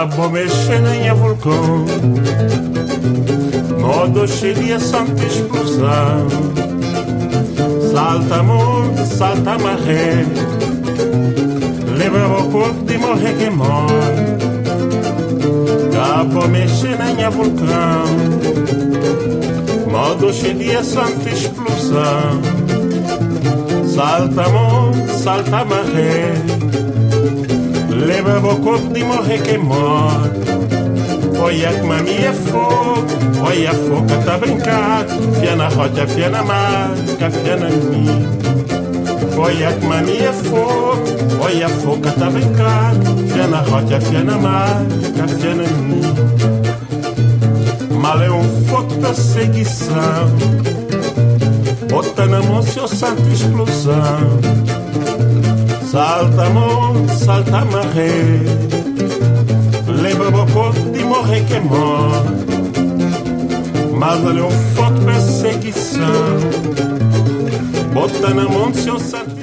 Cabo mexendo em vulcão, modo cheio santa explosão. Salta monte, salta maré, leva o corpo de morrer que morre. Cabo mexendo em vulcão, modo cheio santa explosão. Salta monte, salta maré, leva o corpo de morrer que morre. Olha que mami é fogo, olha a foca tá brincar. Fia na rocha, fia na marca, fia na mim. Olha que mami é fogo, olha a foca tá brincar. Fia na rocha, fia na marca, fia na mim. Mal é foto perseguição, bota na mão seu santo explosão. Salta monte, salta maré, lembra o corpo de morrer que morre. Mas olha foto perseguição, bota na mão seu santo